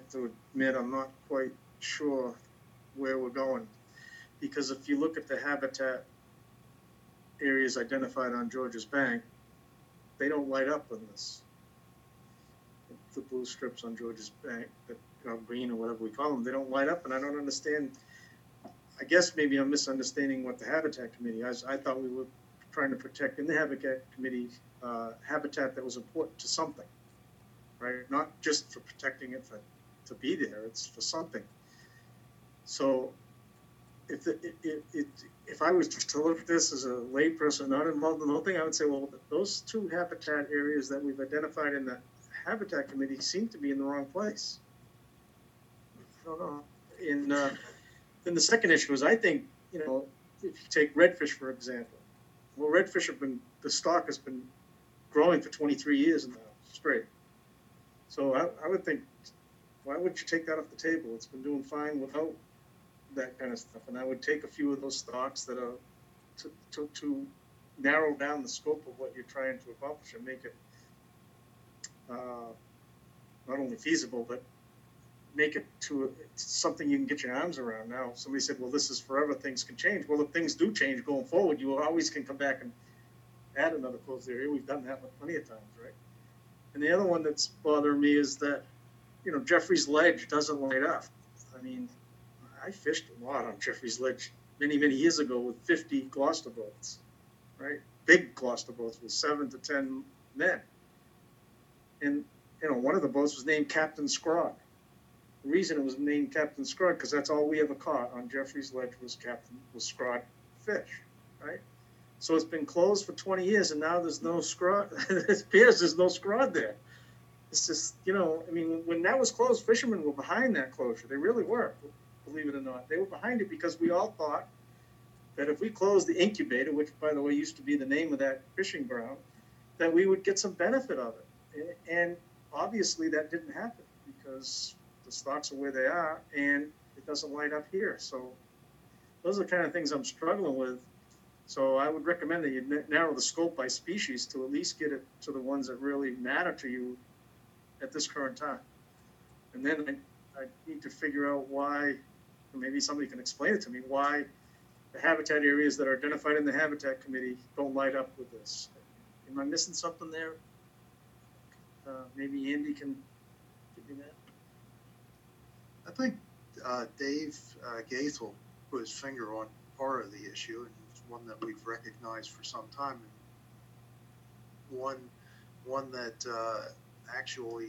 have to admit I'm not quite sure where we're going. Because if you look at the habitat areas identified on Georges Bank, they don't light up on this. The blue strips on Georges Bank, that green or whatever we call them, they don't light up, and I don't understand. I guess maybe I'm misunderstanding what the Habitat Committee is. I thought we were trying to protect in the Habitat Committee habitat that was important to something, right? Not just for protecting it to be there, it's for something. So if I was to look at this as a layperson not involved in the whole thing, I would say, well, those two habitat areas that we've identified in the Habitat Committee seem to be in the wrong place. I don't know. Then the second issue is, I think, if you take redfish, for example, well, redfish the stock has been growing for 23 years now, straight. So I would think, why would you take that off the table? It's been doing fine without that kind of stuff. And I would take a few of those stocks that are to narrow down the scope of what you're trying to accomplish and make it not only feasible, but make it to something you can get your arms around. Now, somebody said, well, this is forever, things can change. Well, if things do change going forward, you always can come back and add another closed area. We've done that plenty of times, right? And the other one that's bothering me is that, Jeffrey's Ledge doesn't light up. I mean, I fished a lot on Jeffrey's Ledge many, many years ago with 50 Gloucester boats, right? Big Gloucester boats with 7 to 10 men. And, one of the boats was named Captain Scrog. The reason it was named Captain Scrog, because that's all we ever caught on Jeffrey's Ledge was Scrog fish, right? So it's been closed for 20 years, and now there's no Scrog. It appears there's no Scrog there. It's just, when that was closed, fishermen were behind that closure. They really were, believe it or not. They were behind it because we all thought that if we closed the incubator, which, by the way, used to be the name of that fishing ground, that we would get some benefit of it. And obviously that didn't happen because the stocks are where they are and it doesn't light up here. So those are the kind of things I'm struggling with. So I would recommend that you narrow the scope by species to at least get it to the ones that really matter to you at this current time. And then I need to figure out why, maybe somebody can explain it to me, why the habitat areas that are identified in the Habitat Committee don't light up with this. Am I missing something there? Maybe Andy can give me that. I think Dave Gaithel put his finger on part of the issue, and it's one that we've recognized for some time. And one that actually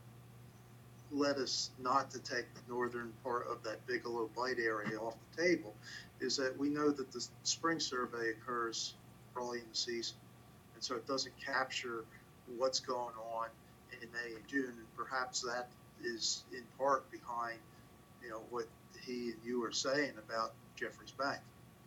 led us not to take the northern part of that Bigelow Bight area off the table is that we know that the spring survey occurs early in the season, and so it doesn't capture what's going on in May and June, and perhaps that is in part behind what he and you are saying about Jeffrey's Bank.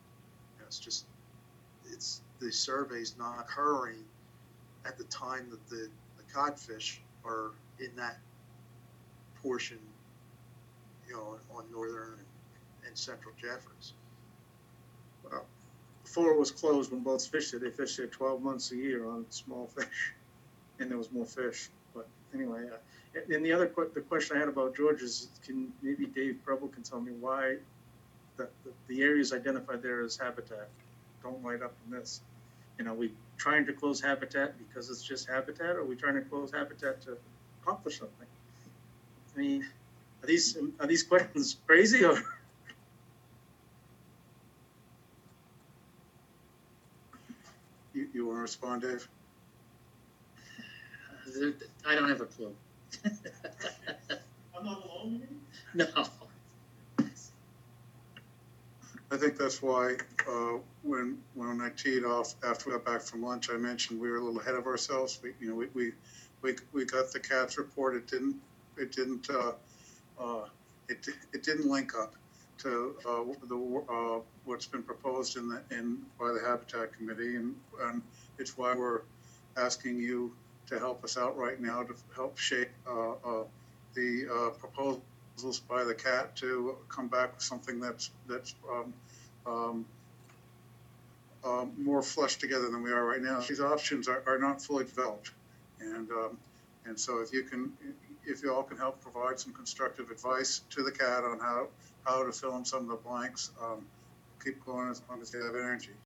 It's the survey's not occurring at the time that the codfish are in that portion, on northern and central Jeffreys. Well, before it was closed, when boats fished it, they fished it 12 months a year on small fish, and there was more fish. But anyway, and the question I had about George is, maybe Dave Preble can tell me why the areas identified there as habitat don't light up in this. Are we trying to close habitat because it's just habitat, or are we trying to close habitat to accomplish something? I mean, are these questions crazy, or? You want to respond, Dave? I don't have a clue. I'm not alone. No. I think that's why when I teed off after we got back from lunch, I mentioned we were a little ahead of ourselves. We got the CATS report. It didn't link up to what's been proposed by the Habitat Committee, and it's why we're asking you to help us out right now to help shape the proposals by the CAT to come back with something that's more flushed together than we are right now. These options are not fully developed, and so if you can if you all can help provide some constructive advice to the CAD on how to fill in some of the blanks, keep going as long as you have energy.